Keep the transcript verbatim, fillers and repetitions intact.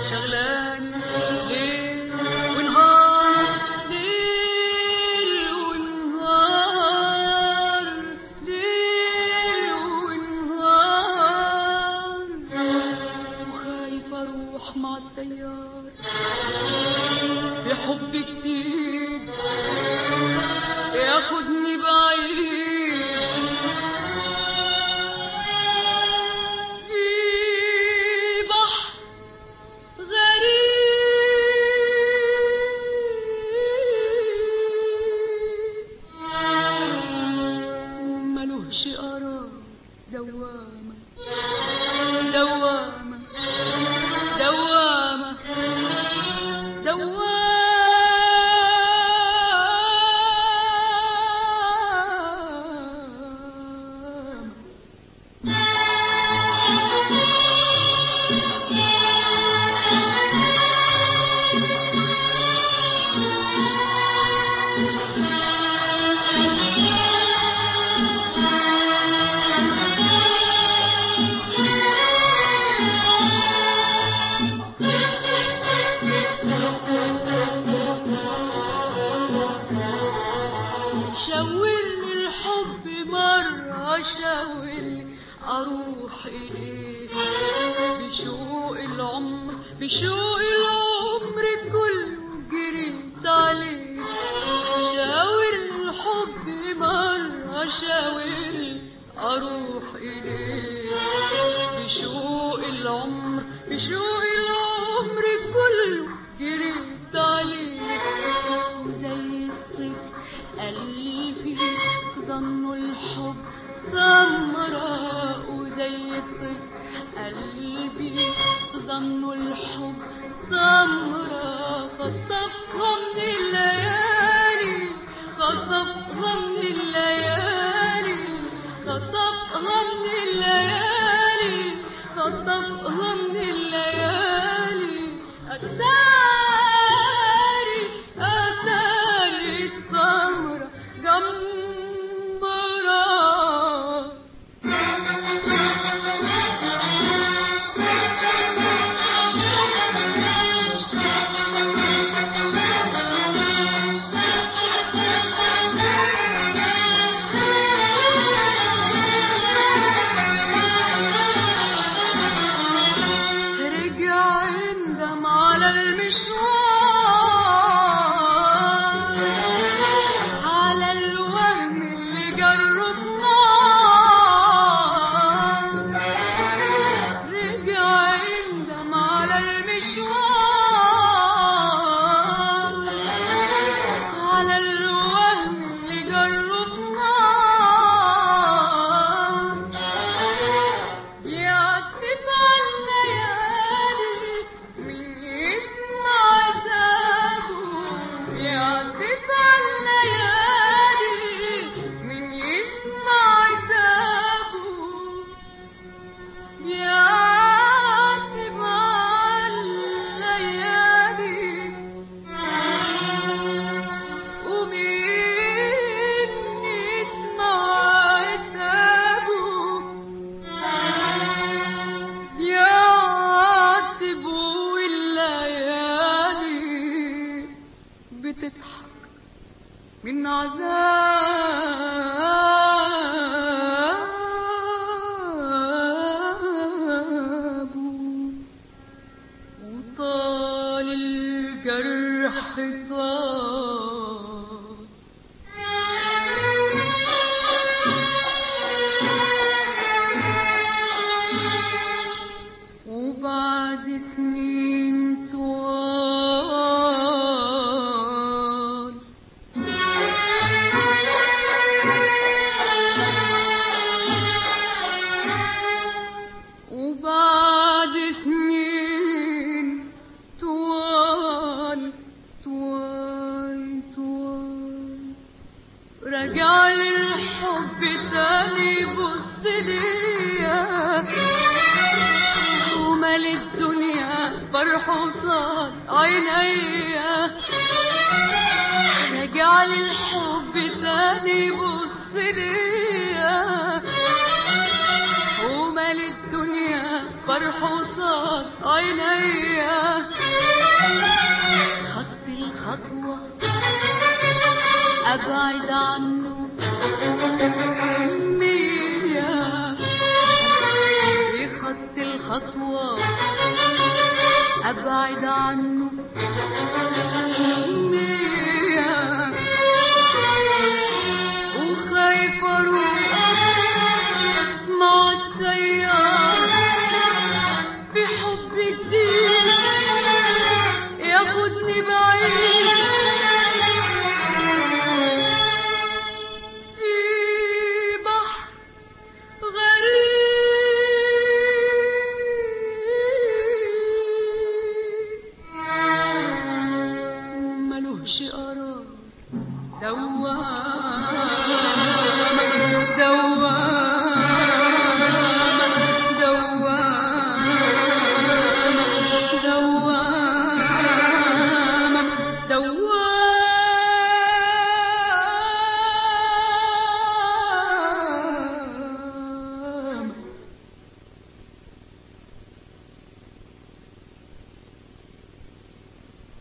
شغلاني ليل ونهار، ليل ونهار، ليل ونهار، وخايفة اروح مع التيار في حب جديد ياخدني بعيد، في بحر غريب ملوش قرار، دوامة دوامة دوامة دوامة. شاورني الحب مرة، شاورني أروح إليه بشوق العمر، بشوق العمر كله جريت عليه. شاورني الحب مرة، شاورني أروح إليه بشوق العمر، بشوق العمر كله جريت عليه. وزي الطفل قلبي ظنوا الحب ثمرة، وزي الطفل قلبي ظنوا الحب ثمرة. خطفها من الليالي، خطفها من الليالي، خطفها من الليالي، خطفها من الليالي. أتاري أتاري الثمرة جمرة. رجع يندم على المشوار، على الوهم اللي جربناه. رجع يندم على المشوار، على الوهم اللي جربناه. يعتب على الليالي من يسمع عتابه، يعتب على الليالي من يسمع عتابه، يعتب على الليالي ومين يسمع عتابه، يعتب والليالي بتضحك من عذابه، وطال الجرح طال. وبعد سنين طوال، وبعد سنين طوال طوال طوال، رجع لي الحب تاني بص ليا، ومال الدنيا فرح وصال عينيا. رجع لي الحب تاني بص ليا، ومال الدنيا فرح صار عينيا. خدت الخطوة أبعد عنه مية، خدت الخطوة أبعد عنه